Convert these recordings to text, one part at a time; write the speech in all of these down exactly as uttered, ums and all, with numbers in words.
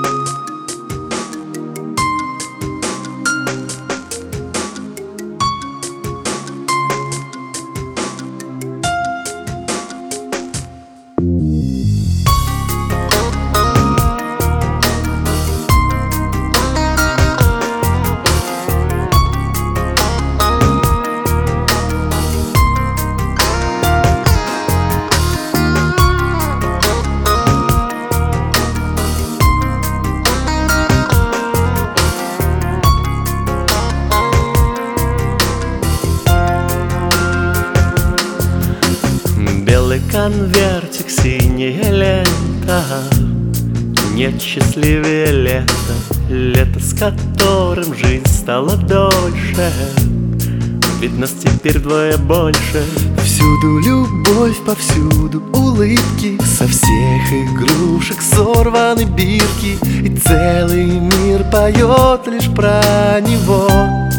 Белый конвертик, синяя лента, нет счастливее лета, лето, с которым жизнь стала дольше, ведь нас теперь вдвое больше. Всюду любовь, повсюду улыбки, со всех игрушек сорваны бирки, и целый мир поет лишь про него.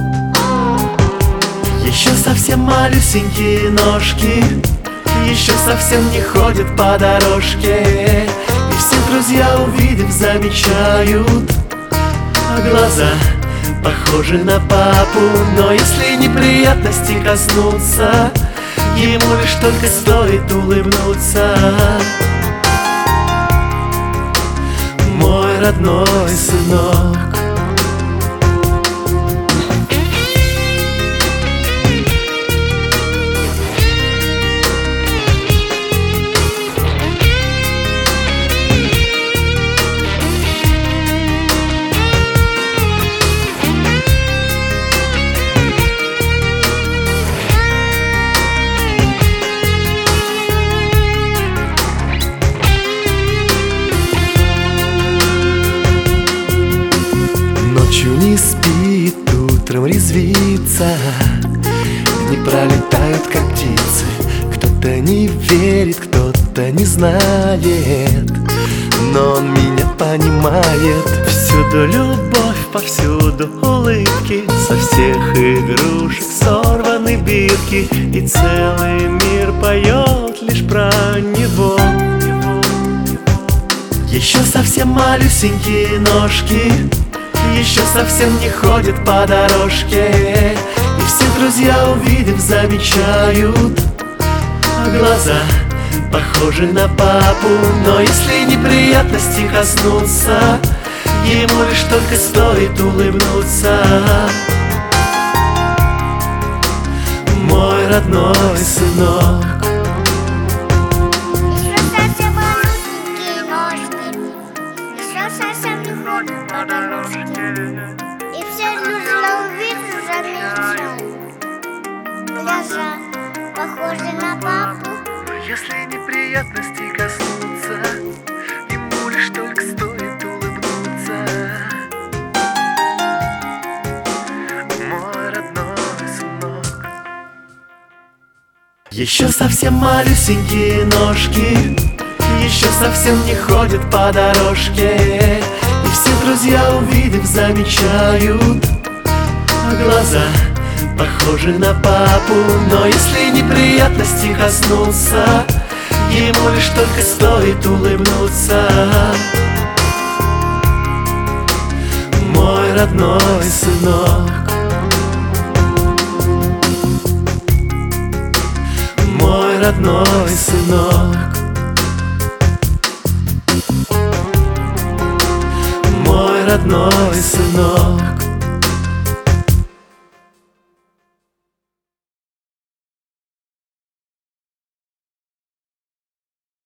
Еще совсем малюсенькие ножки, еще совсем не ходят по дорожке, и все друзья, увидев, замечают, а глаза похожи на папу. Но если неприятности коснуться, ему лишь только стоит улыбнуться. Мой родной сынок. Ночью не спит, утром резвится, не пролетают, как птицы. Кто-то не верит, кто-то не знает, но он меня понимает. Всюду любовь, повсюду улыбки, со всех игрушек сорваны бирки, и целый мир поет лишь про него. Еще совсем малюсенькие ножки, еще совсем не ходят по дорожке, и все друзья, увидев, замечают, а глаза похожи на папу. Но если неприятности коснуться, ему лишь только стоит улыбнуться. Мой родной сынок. Еще совсем малюсенькие ножки, еще совсем не ходят по дорожке, и все друзья, увидев, замечают, глаза похожи на папу. Если неприятности коснутся, ему лишь только стоит улыбнуться. Мой родной сынок. Еще совсем малюсенькие ножки, еще совсем не ходят по дорожке, и все друзья, увидев, замечают, а глаза похожи на папу. Но если неприятности коснуться, ему лишь только стоит улыбнуться. Мой родной сынок. Мой родной сынок. Мой родной сынок.